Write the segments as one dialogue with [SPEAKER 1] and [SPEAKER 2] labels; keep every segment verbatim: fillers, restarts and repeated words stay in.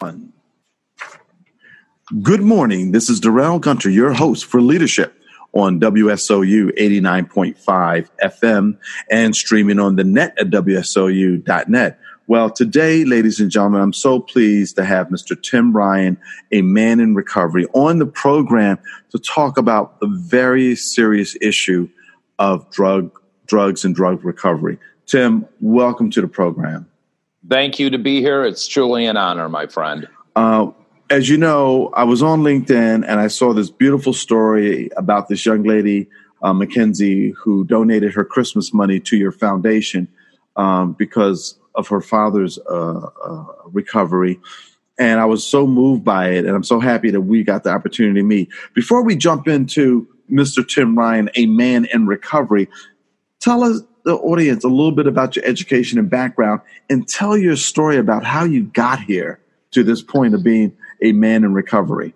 [SPEAKER 1] Good morning. This is Darrell Gunter, your host for Leadership on W S O U eighty-nine point five F M and streaming on the net at W S O U dot net. Well, today, ladies and gentlemen, I'm so pleased to have Mister Tim Ryan, a man in recovery, on the program to talk about the very serious issue of drug, drugs and drug recovery. Tim, welcome to the program.
[SPEAKER 2] Thank you to be here. It's truly an honor, my friend.
[SPEAKER 1] Uh, as you know, I was on LinkedIn and I saw this beautiful story about this young lady, uh, Mackenzie, who donated her Christmas money to your foundation um, because of her father's uh, uh, recovery. And I was so moved by it, and I'm so happy that we got the opportunity to meet. Before we jump into Mister Tim Ryan, a man in recovery, tell us, the audience, a little bit about your education and background, and tell your story about how you got here to this point of being a man in recovery.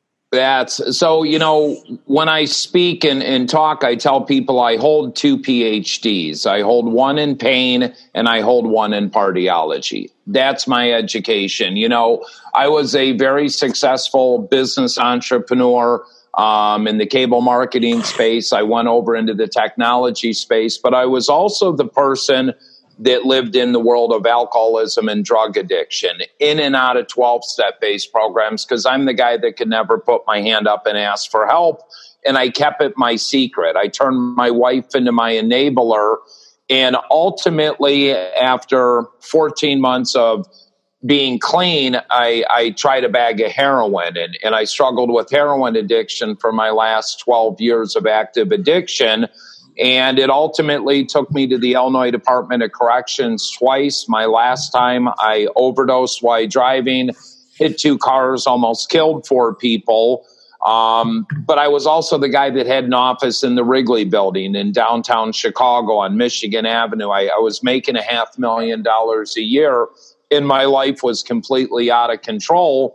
[SPEAKER 2] That's so, you know, when I speak and, and talk, I tell people I hold two P H Ds. I hold one in pain and I hold one in cardiology. That's my education. You know, I was a very successful business entrepreneur um, in the cable marketing space. I went over into the technology space, but I was also the person that lived in the world of alcoholism and drug addiction, in and out of twelve-step based programs, because I'm the guy that could never put my hand up and ask for help. And I kept it my secret. I turned my wife into my enabler. And ultimately, after fourteen months of being clean, I, I tried a bag of heroin. And, and I struggled with heroin addiction for my last twelve years of active addiction. And it ultimately took me to the Illinois Department of Corrections twice. My last time I overdosed while driving, hit two cars, almost killed four people. Um, but I was also the guy that had an office in the Wrigley Building in downtown Chicago on Michigan Avenue. I, I was making a half million dollars a year, and my life was completely out of control.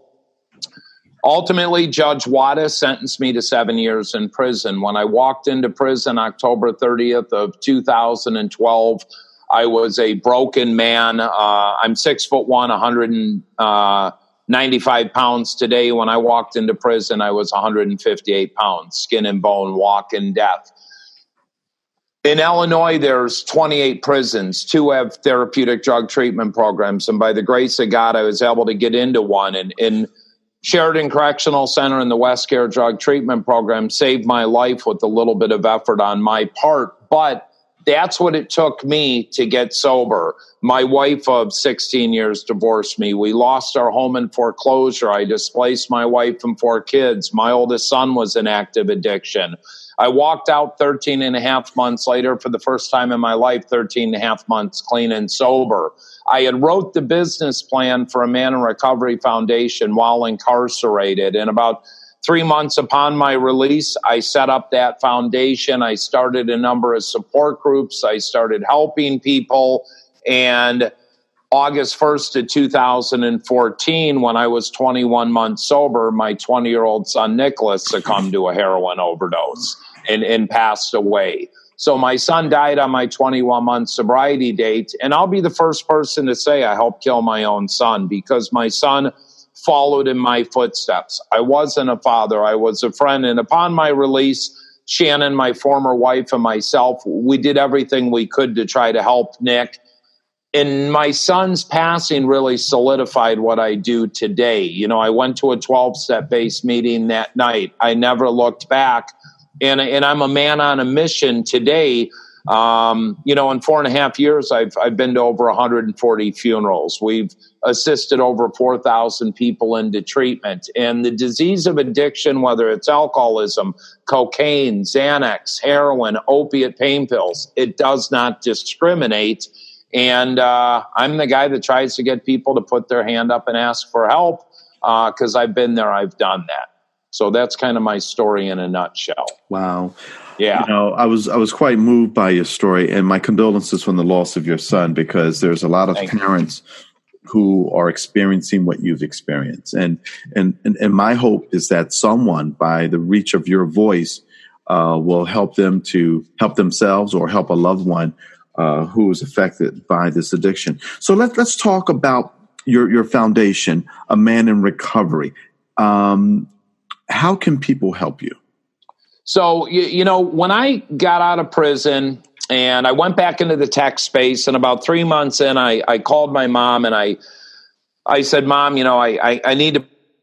[SPEAKER 2] Ultimately, Judge Wada sentenced me to seven years in prison. When I walked into prison October thirtieth of two thousand twelve, I was a broken man. Uh, I'm six foot one, one hundred ninety-five pounds today. When I walked into prison, I was one hundred fifty-eight pounds, skin and bone, walking death. In Illinois, there's twenty-eight prisons. Two have therapeutic drug treatment programs. And by the grace of God, I was able to get into one. And in Sheridan Correctional Center and the West Care Drug Treatment Program saved my life with a little bit of effort on my part. But that's what it took me to get sober. My wife of sixteen years divorced me. We lost our home in foreclosure. I displaced my wife and four kids. My oldest son was in active addiction. I walked out thirteen and a half months later for the first time in my life, thirteen and a half months clean and sober. I had wrote the business plan for a Man in Recovery Foundation while incarcerated. And about three months upon my release, I set up that foundation. I started a number of support groups. I started helping people. And August first of two thousand fourteen, when I was twenty-one months sober, my twenty-year-old son, Nicholas, succumbed to a heroin overdose and, and passed away. So my son died on my twenty-one month sobriety date. And I'll be the first person to say I helped kill my own son, because my son followed in my footsteps. I wasn't a father. I was a friend. And upon my release, Shannon, my former wife, and myself, we did everything we could to try to help Nick. And my son's passing really solidified what I do today. You know, I went to a twelve-step based meeting that night. I never looked back. And, and I'm a man on a mission today. Um, you know, in four and a half years, I've, I've been to over one hundred forty funerals. We've assisted over four thousand people into treatment. And the disease of addiction, whether it's alcoholism, cocaine, Xanax, heroin, opiate pain pills, it does not discriminate. And uh, I'm the guy that tries to get people to put their hand up and ask for help, because uh, I've been there, I've done that. So that's kind of my story in a nutshell.
[SPEAKER 1] Wow.
[SPEAKER 2] Yeah.
[SPEAKER 1] You know, I was I was quite moved by your story, and my condolences from the loss of your son, because there's a lot of
[SPEAKER 2] Thank
[SPEAKER 1] parents you. who are experiencing what you've experienced. And, and, and, and my hope is that someone, by the reach of your voice, uh, will help them to help themselves or help a loved one uh, who is affected by this addiction. So let, let's talk about your your foundation, A Man in Recovery. Um, how can people help you?
[SPEAKER 2] So, you, you know, when I got out of prison and I went back into the tech space, and about three months in, I, I called my mom and I I said, Mom, you know, I, I, I need to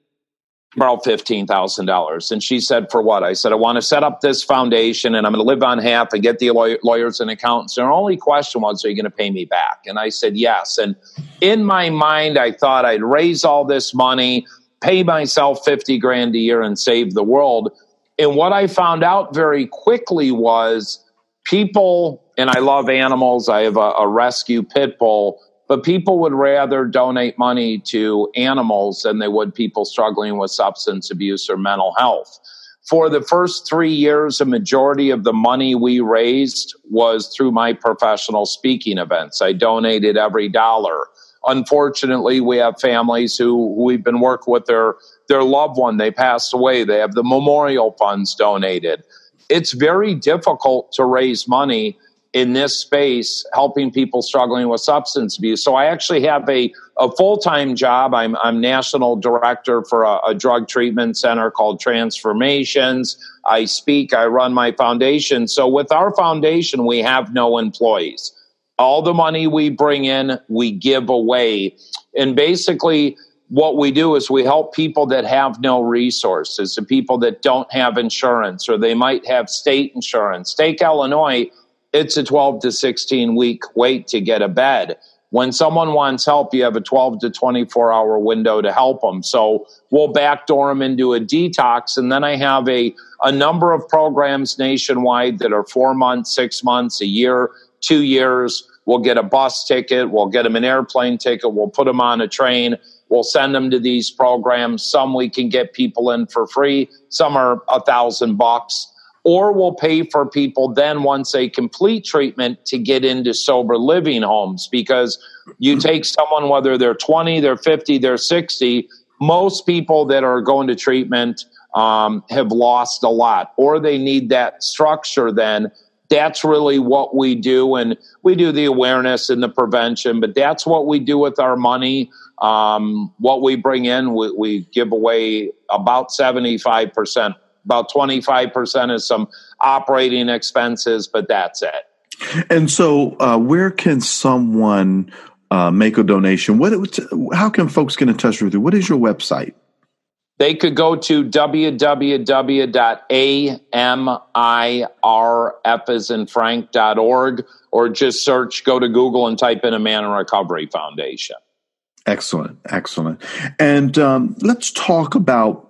[SPEAKER 2] borrow fifteen thousand dollars. And she said, for what? I said, I want to set up this foundation and I'm going to live on half and get the lawyer, lawyers and accountants. And her only question was, are you going to pay me back? And I said, yes. And in my mind, I thought I'd raise all this money, pay myself fifty grand a year and save the world. And what I found out very quickly was people, and I love animals, I have a, a rescue pit bull, but people would rather donate money to animals than they would people struggling with substance abuse or mental health. For the first three years, a majority of the money we raised was through my professional speaking events. I donated every dollar. Unfortunately, we have families who, who we've been working with their, their loved one. They passed away. They have the memorial funds donated. It's very difficult to raise money in this space, helping people struggling with substance abuse. So I actually have a, a full-time job. I'm, I'm national director for a, a drug treatment center called Transformations. I speak, I run my foundation. So with our foundation, we have no employees. All the money we bring in, we give away. And basically what we do is we help people that have no resources, the people that don't have insurance, or they might have state insurance. Take Illinois, it's a twelve to sixteen week wait to get a bed. When someone wants help, you have a twelve to twenty-four hour window to help them. So we'll backdoor them into a detox. And then I have a, a number of programs nationwide that are four months, six months, a year, two years. We'll get a bus ticket. We'll get them an airplane ticket. We'll put them on a train. We'll send them to these programs. Some we can get people in for free. Some are a thousand bucks. Or we'll pay for people then once they complete treatment to get into sober living homes, because you take someone, whether they're twenty, they're fifty, they're sixty, most people that are going to treatment um, have lost a lot, or they need that structure then. That's really what we do, and we do the awareness and the prevention, but that's what we do with our money. Um, what we bring in, we, we give away about seventy-five percent. About twenty-five percent is some operating expenses, but that's it.
[SPEAKER 1] And so uh, where can someone uh, make a donation? What? How can folks get in touch with you? What is your website?
[SPEAKER 2] They could go to w w w dot a m i r f as in Frank dot org, or just search, go to Google and type in A Man in Recovery Foundation.
[SPEAKER 1] Excellent, excellent. And um, let's talk about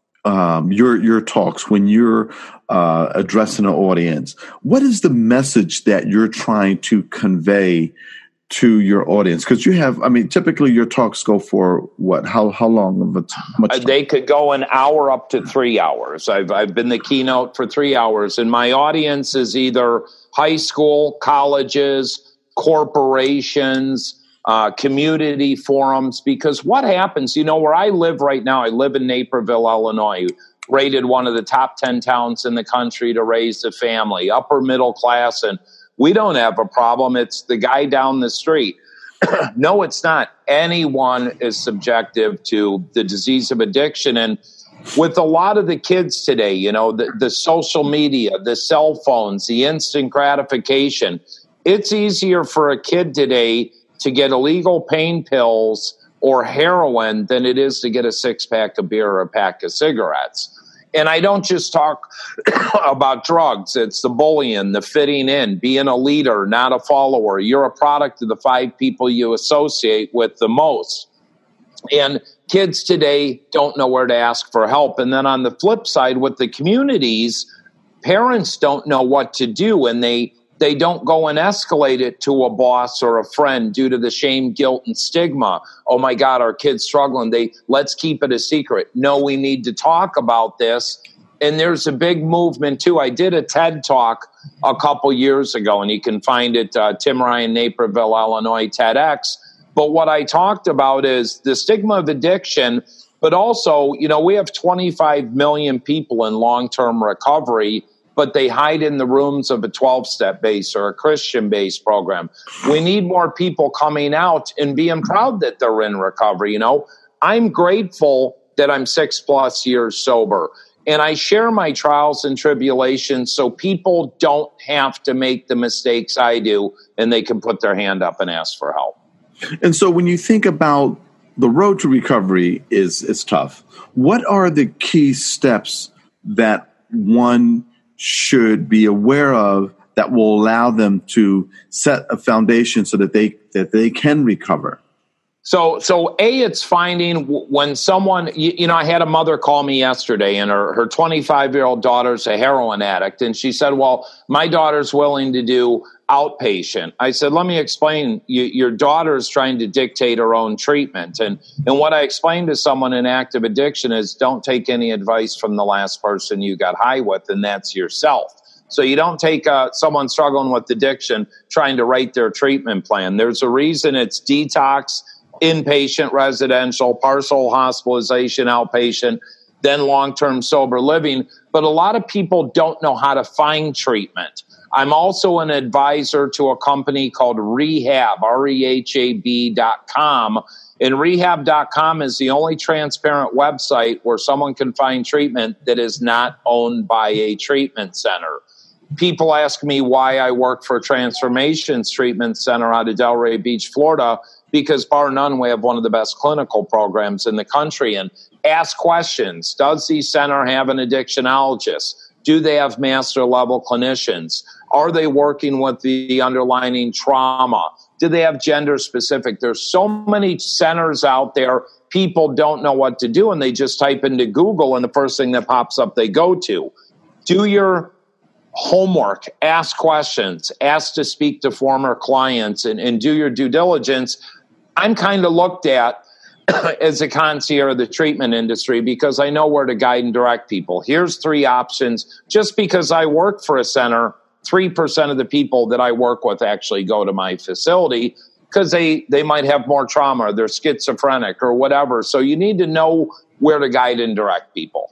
[SPEAKER 1] Um, your your talks when you're uh, addressing an audience. What is the message that you're trying to convey to your audience? Because you have, I mean, typically your talks go for what? How how long of a t- much time?
[SPEAKER 2] They could go an hour up to three hours. I've I've been the keynote for three hours, and my audience is either high school, colleges, corporations, Uh, community forums, because what happens, you know, where I live right now, I live in Naperville, Illinois, rated one of the top ten towns in the country to raise a family, upper middle class, and we don't have a problem. It's the guy down the street. No, it's not. Anyone is subjective to the disease of addiction. And with a lot of the kids today, you know, the, the social media, the cell phones, the instant gratification, it's easier for a kid today to get illegal pain pills or heroin than it is to get a six-pack of beer or a pack of cigarettes. And I don't just talk about drugs. It's the bullying, the fitting in, being a leader, not a follower. You're a product of the five people you associate with the most. And kids today don't know where to ask for help. And then on the flip side, with the communities, parents don't know what to do, and they They don't go and escalate it to a boss or a friend due to the shame, guilt, and stigma. Oh my God, our kid's struggling. They let's keep it a secret. No, we need to talk about this. And there's a big movement too. I did a TED Talk a couple years ago, and you can find it, uh, Tim Ryan, Naperville, Illinois, TEDx. But what I talked about is the stigma of addiction, but also, you know, we have twenty-five million people in long-term recovery. but they hide in the rooms of a twelve-step base or a Christian-based program. We need more people coming out and being proud that they're in recovery. You know, I'm grateful that I'm six plus years sober, and I share my trials and tribulations so people don't have to make the mistakes I do, and they can put their hand up and ask for help.
[SPEAKER 1] And so when you think about the road to recovery is, is tough. What are the key steps that one should be aware of that will allow them to set a foundation so that they that they can recover?
[SPEAKER 2] So, so A, it's finding when someone, you, you know, I had a mother call me yesterday, and her, her twenty-five-year-old daughter's a heroin addict, and she said, well, my daughter's willing to do outpatient. I said, let me explain, you, your daughter's trying to dictate her own treatment. And, and what I explained to someone in active addiction is don't take any advice from the last person you got high with, and that's yourself. So you don't take uh, someone struggling with addiction trying to write their treatment plan. There's a reason it's detox, inpatient, residential, partial hospitalization, outpatient, then long-term sober living. But a lot of people don't know how to find treatment. I'm also an advisor to a company called Rehab, R E H A B dot com. And rehab dot com is the only transparent website where someone can find treatment that is not owned by a treatment center. People ask me why I work for Transformations Treatment Center out of Delray Beach, Florida, because bar none, we have one of the best clinical programs in the country. And ask questions. Does the center have an addictionologist? Do they have master level clinicians? Are they working with the underlying trauma? Do they have gender specific? There's so many centers out there. People don't know what to do, and they just type into Google, and the first thing that pops up they go to. Do your homework, ask questions, ask to speak to former clients, and, and do your due diligence. I'm kind of looked at as a concierge of the treatment industry because I know where to guide and direct people. Here's three options. Just because I work for a center, three percent of the people that I work with actually go to my facility because they, they might have more trauma, or they're schizophrenic or whatever. So you need to know where to guide and direct people.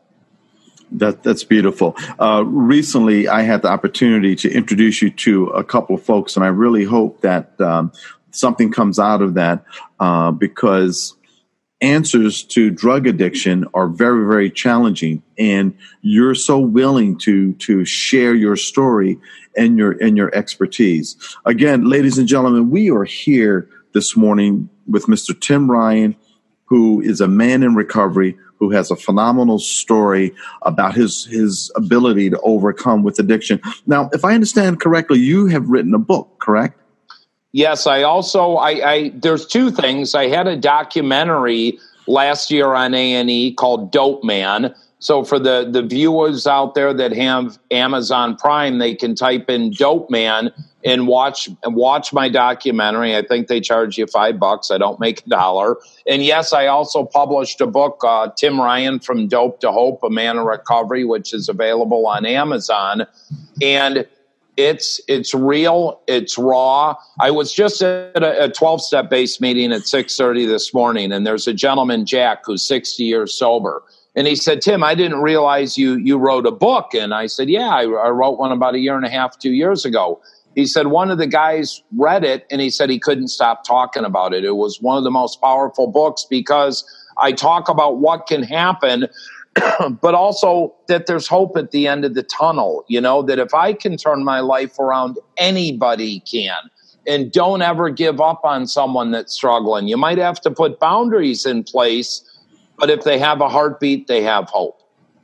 [SPEAKER 1] That, that's beautiful. Uh, recently, I had the opportunity to introduce you to a couple of folks, and I really hope that um, something comes out of that uh, because answers to drug addiction are very, very challenging, and you're so willing to to share your story and your and your expertise. Again, ladies and gentlemen, we are here this morning with Mister Tim Ryan, who is a man in recovery, who has a phenomenal story about his his ability to overcome with addiction. Now, if I understand correctly, you have written a book, correct?
[SPEAKER 2] Yes, I also, I, I there's two things. I had a documentary last year on A and E called Dope Man. So for the, the viewers out there that have Amazon Prime, they can type in Dope Man and watch and watch my documentary. I think they charge you five bucks. I don't make a dollar. And yes, I also published a book, uh, Tim Ryan, From Dope to Hope, A Man in Recovery, which is available on Amazon. And It's it's real. It's raw. I was just at a twelve-step base meeting at six thirty this morning, and there's a gentleman, Jack, who's sixty years sober. And he said, Tim, I didn't realize you you wrote a book. And I said, yeah, I, I wrote one about a year and a half, two years ago. He said one of the guys read it, and he said he couldn't stop talking about it. It was one of the most powerful books because I talk about what can happen, but also that there's hope at the end of the tunnel, you know, that if I can turn my life around, anybody can. And don't ever give up on someone that's struggling. You might have to put boundaries in place, but if they have a heartbeat, they have hope.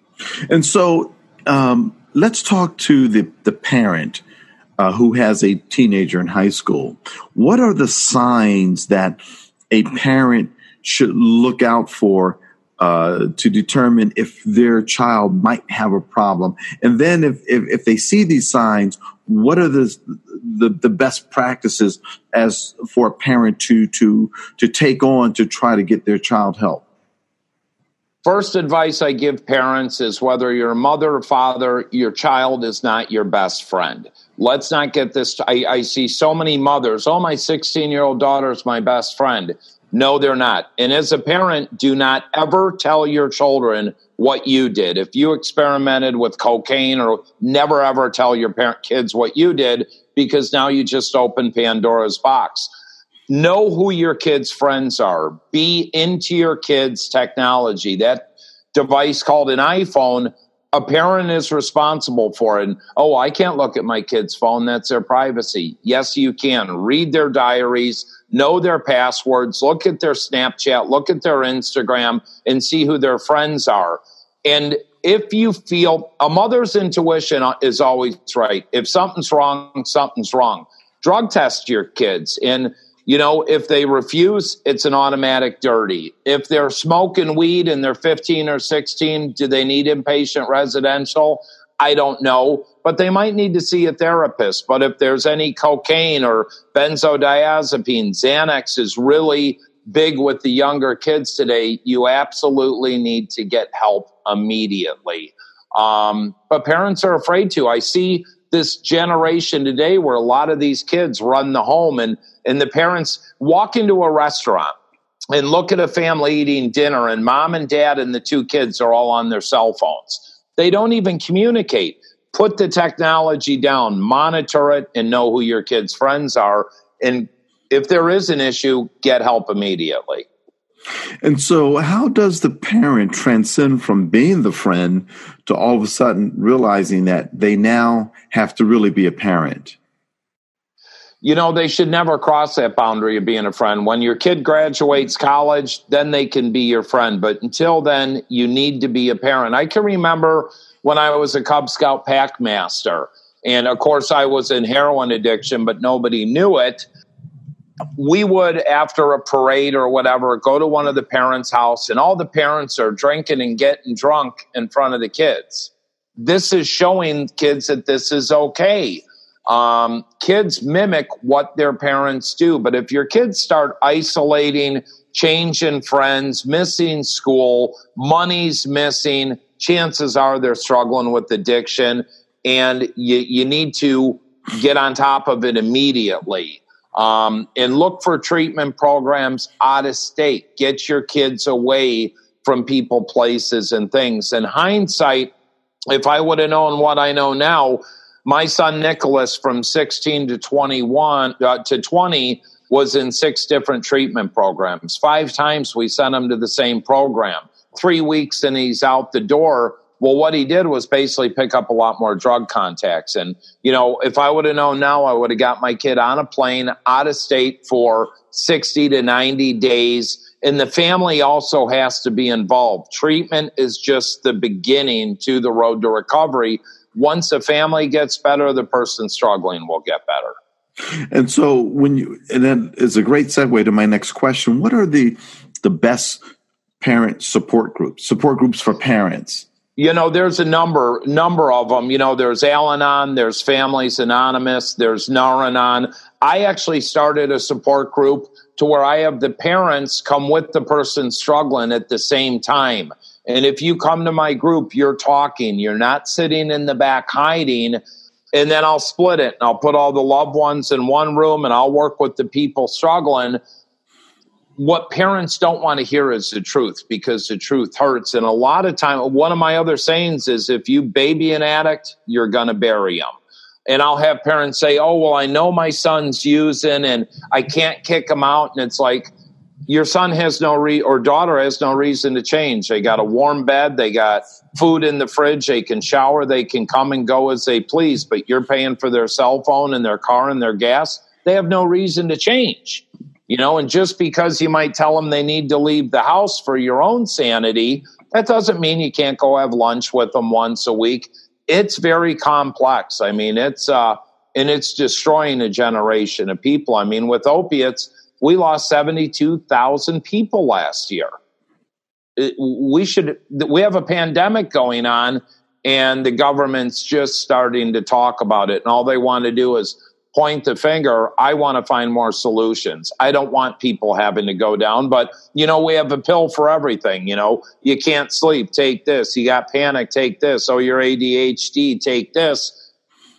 [SPEAKER 1] And so um, let's talk to the, the parent uh, who has a teenager in high school. What are the signs that a parent should look out for Uh, to determine if their child might have a problem? And then if, if, if they see these signs, what are the, the, the best practices as for a parent to, to, to take on to try to get their child help?
[SPEAKER 2] First advice I give parents is whether you're a mother or father, your child is not your best friend. Let's not get this. I, I see so many mothers, oh, my sixteen-year-old daughter is my best friend. No, they're not. And as a parent, do not ever tell your children what you did. If you experimented with cocaine, or never ever tell your parent kids what you did, because now you just opened Pandora's box. Know who your kids' friends are. Be into your kids' technology. That device called an iPhone, a parent is responsible for it. And, oh, I can't look at my kid's phone. That's their privacy. Yes, you can. Read their diaries, know their passwords, look at their Snapchat, look at their Instagram, and see who their friends are. And if you feel, a mother's intuition is always right. If something's wrong, something's wrong. Drug test your kids. And, you know, if they refuse, it's an automatic dirty. If they're smoking weed and they're fifteen or sixteen, do they need inpatient residential? I don't know, but they might need to see a therapist. But if there's any cocaine or benzodiazepine, Xanax is really big with the younger kids today. You absolutely need to get help immediately. Um, but parents are afraid to. I see this generation today where a lot of these kids run the home, and, and the parents walk into a restaurant and look at a family eating dinner, and mom and dad and the two kids are all on their cell phones. They don't even communicate. Put the technology down, monitor it, and know who your kids' friends are. And if there is an issue, get help immediately.
[SPEAKER 1] And so how does the parent transcend from being the friend to all of a sudden realizing that they now have to really be a parent?
[SPEAKER 2] You know, they should never cross that boundary of being a friend. When your kid graduates college, then they can be your friend. But until then, you need to be a parent. I can remember when I was a Cub Scout pack master. And of course, I was in heroin addiction, but nobody knew it. We would, after a parade or whatever, go to one of the parents' house, and all the parents are drinking and getting drunk in front of the kids. This is showing kids that this is okay. Um, kids mimic what their parents do. But if your kids start isolating, changing friends, missing school, money's missing, chances are they're struggling with addiction, and you, you need to get on top of it immediately. Um, and look for treatment programs out of state. Get your kids away from people, places, and things. In hindsight, if I would have known what I know now, my son Nicholas, from sixteen to twenty-one uh, to twenty, was in six different treatment programs. Five times we sent him to the same program. Three weeks and he's out the door. Well, what he did was basically pick up a lot more drug contacts. And, you know, if I would have known now, I would have got my kid on a plane out of state for sixty to ninety days. And the family also has to be involved. Treatment is just the beginning to the road to recovery. Once the family gets better, the person struggling will get better.
[SPEAKER 1] And so when you, and that is a great segue to my next question. What are the, the best parent support groups, support groups for parents?
[SPEAKER 2] You know, there's a number number of them. You know, there's Al-Anon, there's Families Anonymous, there's Nar-Anon. I actually started a support group to where I have the parents come with the person struggling at the same time. And if you come to my group, you're talking. You're not sitting in the back hiding. And then I'll split it. And I'll put all the loved ones in one room, and I'll work with the people struggling. What parents don't want to hear is the truth, because the truth hurts. And a lot of time, one of my other sayings is, if you baby an addict, you're going to bury them. And I'll have parents say, oh, well, I know my son's using and I can't kick him out. And it's like, your son has no re or daughter has no reason to change. They got a warm bed. They got food in the fridge. They can shower. They can come and go as they please. But you're paying for their cell phone and their car and their gas. They have no reason to change. You know, and just because you might tell them they need to leave the house for your own sanity, that doesn't mean you can't go have lunch with them once a week. It's very complex. I mean, it's uh, and it's destroying a generation of people. I mean, with opiates, we lost seventy-two thousand people last year. It, we should. We have a pandemic going on, and the government's just starting to talk about it, and all they want to do is point the finger. I want to find more solutions. I don't want people having to go down, but you know, we have a pill for everything. You know, you can't sleep, take this. You got panic, take this. Oh, you're A D H D, take this.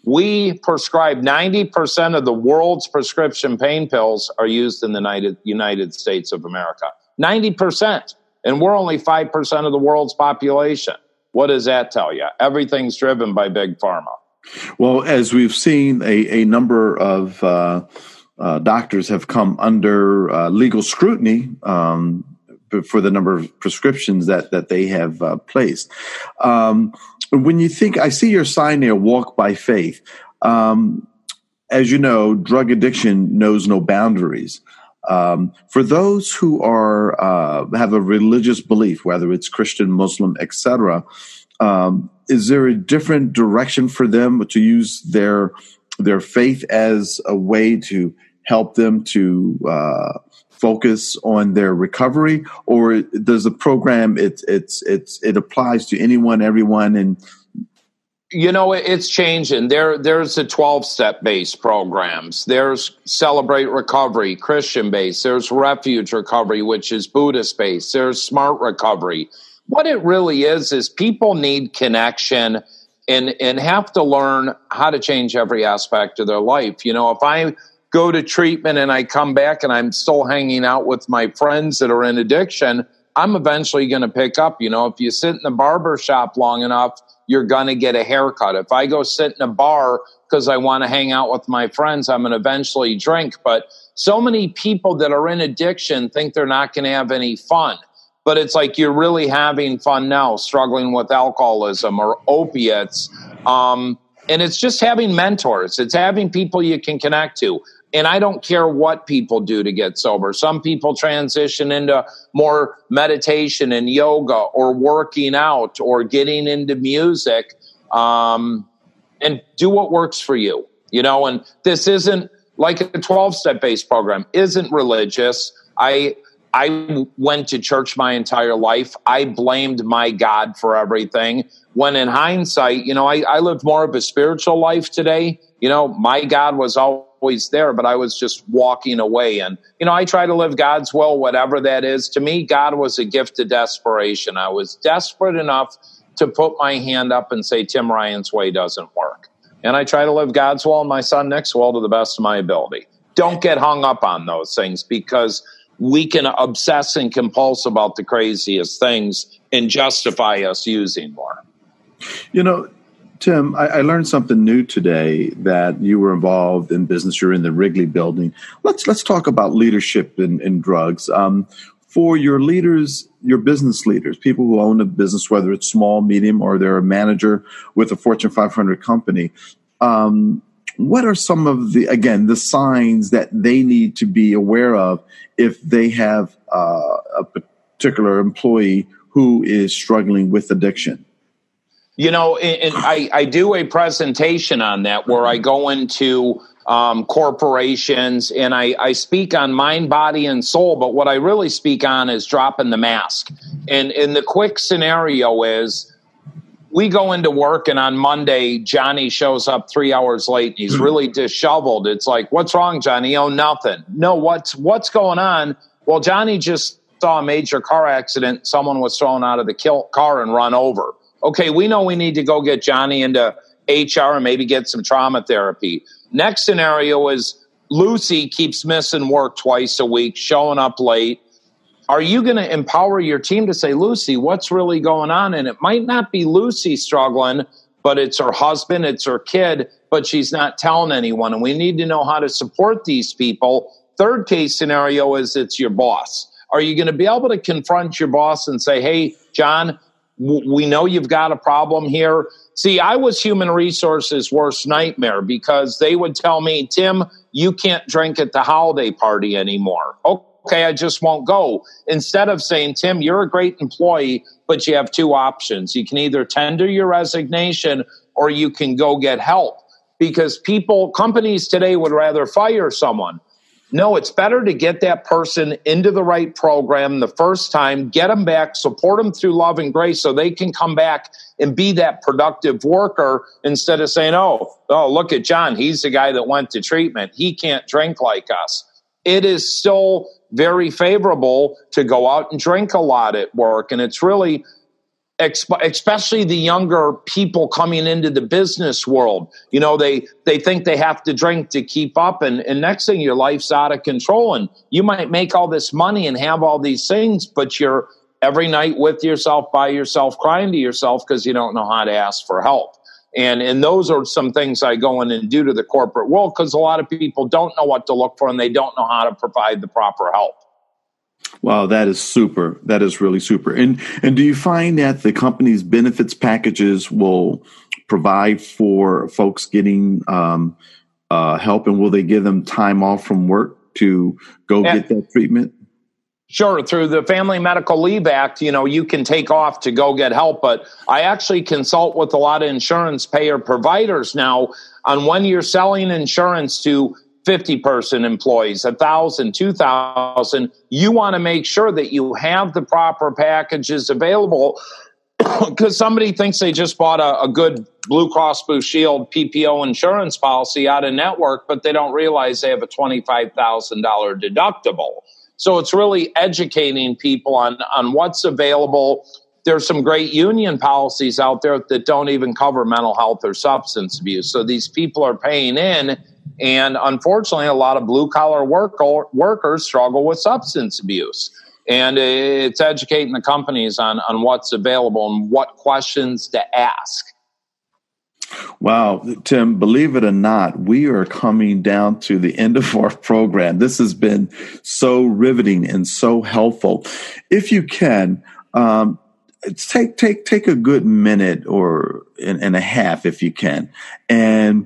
[SPEAKER 2] We prescribe ninety percent of the world's prescription pain pills are used in the United, United States of America. ninety percent. And we're only five percent of the world's population. What does that tell you? Everything's driven by big pharma.
[SPEAKER 1] Well, as we've seen, a, a number of uh, uh, doctors have come under uh, legal scrutiny um, for the number of prescriptions that, that they have uh, placed. Um, when you think, I see your sign there, Walk by Faith. Um, as you know, drug addiction knows no boundaries. Um, for those who are uh, have a religious belief, whether it's Christian, Muslim, et cetera, um, is there a different direction for them to use their their faith as a way to help them to uh, focus on their recovery, or does the program it it's it's it applies to anyone, everyone, and
[SPEAKER 2] You know, it's changing. There, there's the twelve-step based programs. There's Celebrate Recovery, Christian-based. There's Refuge Recovery, which is Buddhist-based. There's Smart Recovery. What it really is, is people need connection and, and have to learn how to change every aspect of their life. You know, if I go to treatment and I come back and I'm still hanging out with my friends that are in addiction, I'm eventually going to pick up. You know, if you sit in the barber shop long enough, you're going to get a haircut. If I go sit in a bar because I want to hang out with my friends, I'm going to eventually drink. But so many people that are in addiction think they're not going to have any fun. But it's like you're really having fun now, struggling with alcoholism or opiates. Um, and it's just having mentors. It's having people you can connect to. And I don't care what people do to get sober. Some people transition into more meditation and yoga or working out or getting into music, um, and do what works for you. You know, and this isn't like a twelve-step based program, isn't religious. I I went to church my entire life. I blamed my God for everything. When in hindsight, you know, I, I live more of a spiritual life today. You know, my God was always there, but I was just walking away. And, you know, I try to live God's will, whatever that is. To me, God was a gift of desperation. I was desperate enough to put my hand up and say, Tim Ryan's way doesn't work. And I try to live God's will and my son Nick's will to the best of my ability. Don't get hung up on those things, because we can obsess and compulse about the craziest things and justify us using more.
[SPEAKER 1] You know, Tim, I, I learned something new today, that you were involved in business. You're in the Wrigley building. Let's let's talk about leadership in, in drugs. Um, for your leaders, your business leaders, people who own a business, whether it's small, medium, or they're a manager with a Fortune five hundred company, um, what are some of the, again, the signs that they need to be aware of if they have uh, a particular employee who is struggling with addiction?
[SPEAKER 2] You know, and I, I do a presentation on that where I go into um, corporations and I, I speak on mind, body, and soul. But what I really speak on is dropping the mask. And, and the quick scenario is we go into work and on Monday, Johnny shows up three hours late. And he's really disheveled. It's like, what's wrong, Johnny? Oh, nothing. No, what's what's going on? Well, Johnny just saw a major car accident. Someone was thrown out of the kill, car and run over. Okay, we know we need to go get Johnny into H R and maybe get some trauma therapy. Next scenario is Lucy keeps missing work twice a week, showing up late. Are you going to empower your team to say, Lucy, what's really going on? And it might not be Lucy struggling, but it's her husband, it's her kid, but she's not telling anyone. And we need to know how to support these people. Third case scenario is it's your boss. Are you going to be able to confront your boss and say, hey, John, we know you've got a problem here. See, I was human resources' worst nightmare, because they would tell me, Tim, you can't drink at the holiday party anymore. Okay, I just won't go. Instead of saying, Tim, you're a great employee, but you have two options. You can either tender your resignation or you can go get help. Because people, companies today would rather fire someone. No, it's better to get that person into the right program the first time, get them back, support them through love and grace so they can come back and be that productive worker, instead of saying, oh, oh, look at John. He's the guy that went to treatment. He can't drink like us. It is still very favorable to go out and drink a lot at work. And it's really, especially the younger people coming into the business world. You know, they, they think they have to drink to keep up, and, and next thing, your life's out of control, and you might make all this money and have all these things, but you're every night with yourself, by yourself, crying to yourself because you don't know how to ask for help. And and those are some things I go in and do to the corporate world, because a lot of people don't know what to look for and they don't know how to provide the proper help.
[SPEAKER 1] Wow, that is super. That is really super. And and do you find that the company's benefits packages will provide for folks getting um, uh, help, and will they give them time off from work to go and, get that treatment?
[SPEAKER 2] Sure. Through the Family Medical Leave Act, you know, you can take off to go get help. But I actually consult with a lot of insurance payer providers now on when you're selling insurance to fifty person employees, one thousand, two thousand, you want to make sure that you have the proper packages available, because somebody thinks they just bought a, a good Blue Cross Blue Shield P P O insurance policy out of network, but they don't realize they have a twenty-five thousand dollars deductible. So it's really educating people on, on what's available. There's some great union policies out there that don't even cover mental health or substance abuse. So these people are paying in, and unfortunately, a lot of blue-collar worker, workers struggle with substance abuse. And it's educating the companies on, on what's available and what questions to ask.
[SPEAKER 1] Wow, Tim, believe it or not, we are coming down to the end of our program. This has been so riveting and so helpful. If you can, um, take take take a good minute or and, and a half, if you can, and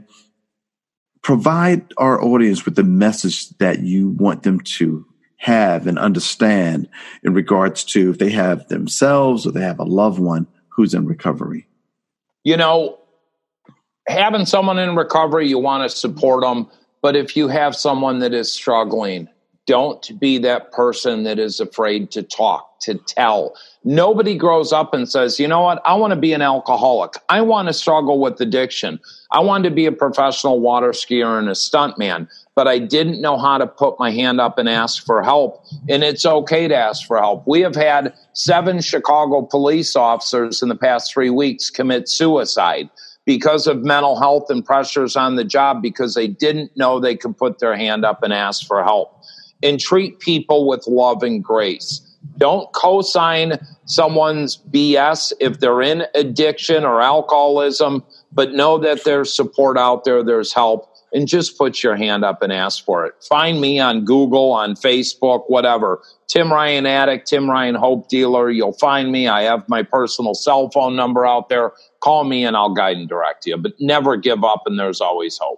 [SPEAKER 1] provide our audience with the message that you want them to have and understand in regards to if they have themselves or they have a loved one who's in recovery.
[SPEAKER 2] You know, having someone in recovery, you want to support them. But if you have someone that is struggling, don't be that person that is afraid to talk, to tell. Nobody grows up and says, you know what, I want to be an alcoholic. I want to struggle with addiction. I wanted to be a professional water skier and a stuntman, but I didn't know how to put my hand up and ask for help. And it's okay to ask for help. We have had seven Chicago police officers in the past three weeks commit suicide because of mental health and pressures on the job, because they didn't know they could put their hand up and ask for help. And treat people with love and grace. Don't co-sign someone's B S if they're in addiction or alcoholism, but know that there's support out there, there's help, and just put your hand up and ask for it. Find me on Google, on Facebook, whatever. Tim Ryan Addict, Tim Ryan Hope Dealer. You'll find me. I have my personal cell phone number out there. Call me and I'll guide and direct you. But never give up, and there's always hope.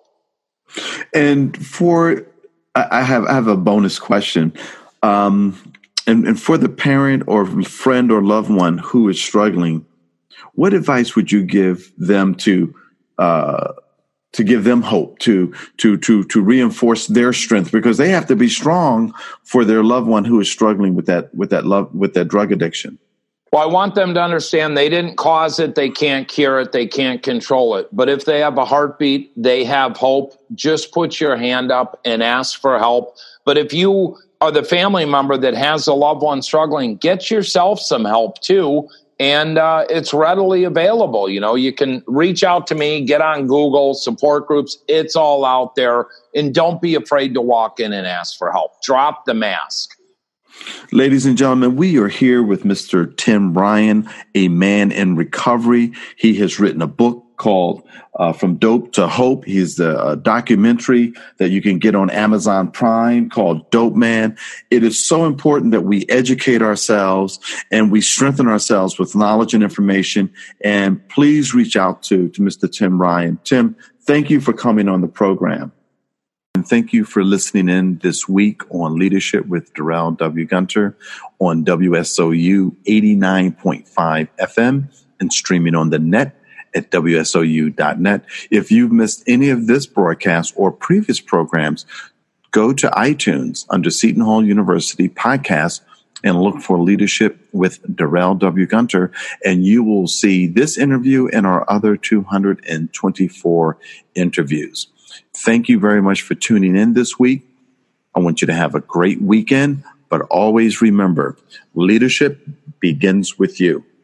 [SPEAKER 1] And for, I have I have a bonus question. Um, and, and for the parent or friend or loved one who is struggling, what advice would you give them to uh, to give them hope, to to to to reinforce their strength, because they have to be strong for their loved one who is struggling with that with that love with that drug addiction?
[SPEAKER 2] Well, I want them to understand they didn't cause it, they can't cure it, they can't control it. But if they have a heartbeat, they have hope. Just put your hand up and ask for help. But if you are the family member that has a loved one struggling, get yourself some help too. And uh, it's readily available. You know, you can reach out to me, get on Google, support groups. It's all out there. And don't be afraid to walk in and ask for help. Drop the mask.
[SPEAKER 1] Ladies and gentlemen, we are here with Mister Tim Ryan, a man in recovery. He has written a book called uh, From Dope to Hope. He's the uh, documentary that you can get on Amazon Prime called Dope Man. It is so important that we educate ourselves and we strengthen ourselves with knowledge and information. And please reach out to, to Mister Tim Ryan. Tim, thank you for coming on the program. And thank you for listening in this week on Leadership with Darrell W. Gunter on W S O U eighty-nine point five F M and streaming on the net at W S O U dot net. If you've missed any of this broadcast or previous programs, go to iTunes under Seton Hall University podcast and look for Leadership with Darrell W. Gunter, and you will see this interview and our other two hundred twenty-four interviews. Thank you very much for tuning in this week. I want you to have a great weekend, but always remember, leadership begins with you.